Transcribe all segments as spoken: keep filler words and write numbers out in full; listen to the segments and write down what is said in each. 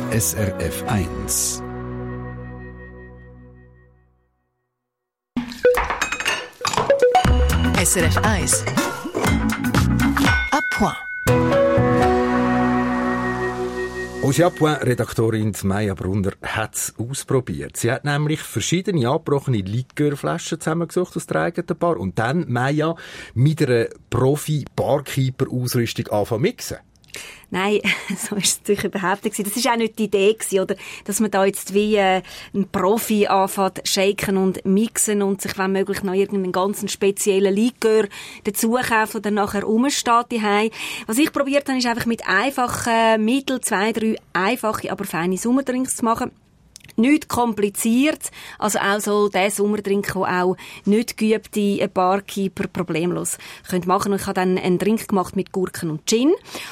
S R F eins. S R F eins. À point. Unsere Point-Redaktorin Maya Brunner hat es ausprobiert. Sie hat nämlich verschiedene abgebrochene Likörflaschen zusammengesucht aus der eigenen Bar und dann, Maya, mit einer Profi-Barkeeper-Ausrüstung anfangen mixen. Nein, so ist es natürlich überhaupt nicht. Das war auch nicht die Idee, oder? Dass man da jetzt wie äh, ein Profi anfängt, shaken und mixen und sich, wenn möglich, noch irgendeinen ganz speziellen Likör dazu kaufen und dann nachher rumsteht daheim. Was ich probiert habe, ist einfach mit einfachen Mitteln, zwei, drei einfache, aber feine Sommerdrinks zu machen. Nicht kompliziert, also auch so der Sommerdrink, den auch nicht geübte Barkeeper problemlos können machen. Und ich habe dann einen Drink gemacht mit Gurken und Gin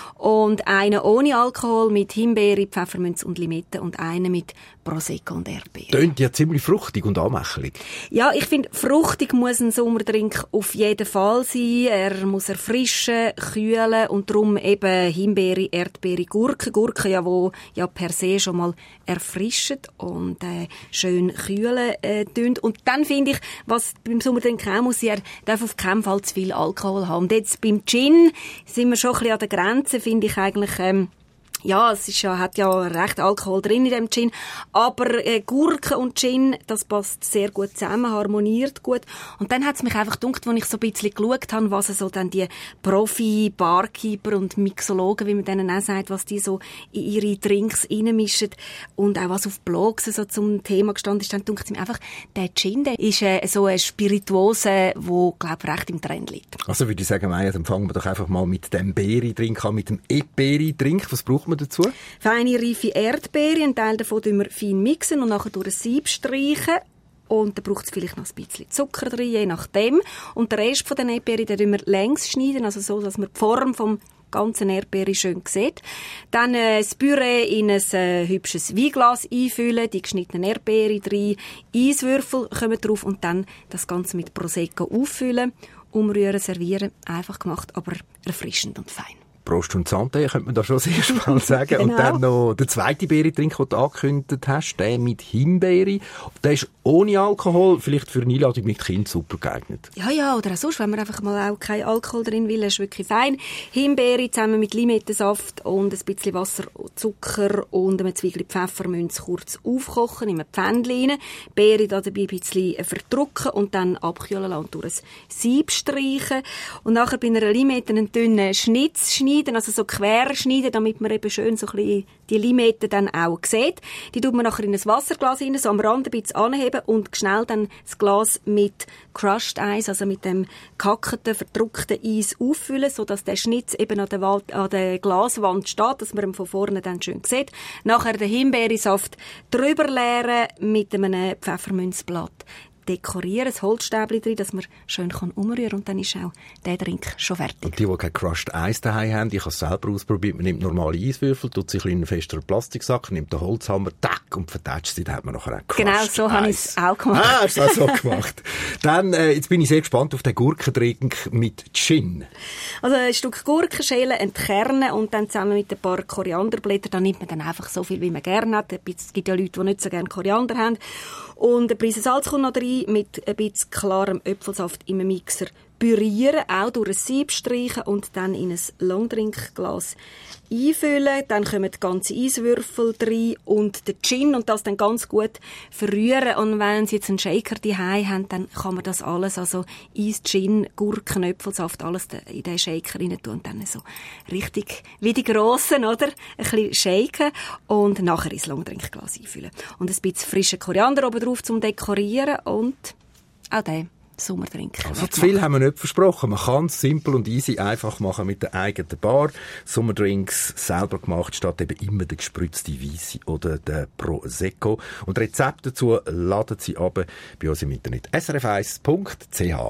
und einen ohne Alkohol mit Himbeere, Pfefferminz und Limette und einen mit Prosecco und Erdbeere. Tönt ja ziemlich fruchtig und anmächelig. Ja, ich finde, fruchtig muss ein Sommerdrink auf jeden Fall sein. Er muss erfrischen, kühlen und darum eben Himbeere, Erdbeere, Gurken. Gurken ja, wo ja per se schon mal erfrischen und äh, schön kühlen äh, tun. Und dann finde ich, was beim Sommerdrink auch muss, er darf auf keinen Fall zu viel Alkohol haben. Und jetzt beim Gin sind wir schon ein bisschen an der Grenze, finde ich eigentlich, ähm, ja, es ist ja, hat ja recht Alkohol drin in dem Gin, aber äh, Gurke und Gin, das passt sehr gut zusammen, harmoniert gut. Und dann hat es mich einfach gedacht, als ich so ein bisschen geschaut habe, was so dann die Profi-Barkeeper und Mixologen, wie man denen auch sagt, was die so in ihre Drinks reinmischen und auch was auf Blogs so zum Thema gestanden ist, dann denkt es mir einfach, der Gin, der ist äh, so eine Spirituose, die, glaube ich, recht im Trend liegt. Also würde ich sagen, Maya, dann fangen wir doch einfach mal mit dem Beeri-Drink an, mit dem E-Beeri-Drink. Was braucht man dazu? Feine, reife Erdbeere, einen Teil davon mixen wir fein mixen und nachher durch ein Sieb streichen. Und dann braucht es vielleicht noch ein bisschen Zucker drin, je nachdem. Und den Rest von den Erdbeeren, den wir längs schneiden, also so, dass man die Form vom ganzen Erdbeere schön sieht. Dann äh, das Püree in ein äh, hübsches Weinglas einfüllen, die geschnittenen Erdbeeren drin, Eiswürfel kommen drauf und dann das Ganze mit Prosecco auffüllen, umrühren, servieren. Einfach gemacht, aber erfrischend und fein. Prost und Santé, könnte man da schon sehr spannend sagen. Genau. Und dann noch der zweite Beerentrink, den du angekündigt hast, der mit Himbeere. Der ist ohne Alkohol, vielleicht für eine Einladung mit Kind super geeignet. Ja, ja, oder auch sonst, wenn man einfach mal auch keinen Alkohol drin will, ist wirklich fein. Himbeere zusammen mit Limettensaft und ein bisschen Wasser, Zucker und einem Zwiebeln Pfefferminz kurz aufkochen in einem Pfännchen rein. Beere da dabei ein bisschen verdrücken und dann abkühlen lassen und durch ein Sieb streichen. Und nachher bei einer Limette einen dünnen Schnitz schneiden, also so quer schneiden, damit man eben schön so ein bisschen die Limette dann auch sieht. Die tut man nachher in ein Wasserglas rein, so am Rand ein bisschen anheben und schnell dann das Glas mit Crushed Eis, also mit dem gehackten, verdruckten Eis auffüllen, sodass der Schnitz eben an der, Wald, an der Glaswand steht, dass man ihn von vorne dann schön sieht. Nachher den Himbeersaft drüber leeren mit einem Pfefferminzblatt. Dekorieren, das Holzstäbchen drin, dass man schön umrühren kann und dann ist auch der Drink schon fertig. Und die, die kein Crushed Eis daheim haben, ich habe es selber ausprobiert, man nimmt normale Eiswürfel, tut sich in einen festeren Plastiksack, nimmt den Holzhammer, tack, und vertätscht sie, dann hat man nachher auch Crushed Genau, so Eis. habe ich es auch gemacht. Ah, hast du es auch so gemacht. Dann, äh, jetzt bin ich sehr gespannt auf den Gurkendrink mit Gin. Also ein Stück Gurken schälen, entkernen und dann zusammen mit ein paar Korianderblättern, da nimmt man dann einfach so viel, wie man gerne hat. Es gibt ja Leute, die nicht so gerne Koriander haben. Und ein Prise Salz kommt noch rein, mit ein bisschen klarem Äpfelsaft im Mixer pürieren, auch durch ein Sieb streichen und dann in ein Longdrinkglas einfüllen. Dann kommen die ganzen Eiswürfel rein und der Gin und das dann ganz gut verrühren. Und wenn Sie jetzt einen Shaker daheim haben, dann kann man das alles, also Eis, Gin, Gurken, Äpfelsaft, alles in den Shaker rein tun und dann so richtig wie die Grossen, oder? Ein bisschen shaken und nachher ins Longdrinkglas einfüllen. Und ein bisschen frischen Koriander oben drauf zum Dekorieren und auch den Sommerdrink. Also zu viel haben wir nicht versprochen. Man kann es simpel und easy einfach machen mit der eigenen Bar. Sommerdrinks selber gemacht, statt eben immer der gespritzte Weisse oder der Prosecco. Und Rezepte dazu laden Sie ab bei uns im Internet s r f eins punkt c h.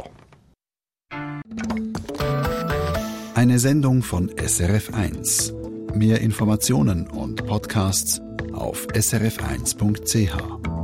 Eine Sendung von S R F eins. Mehr Informationen und Podcasts auf s r f eins punkt c h.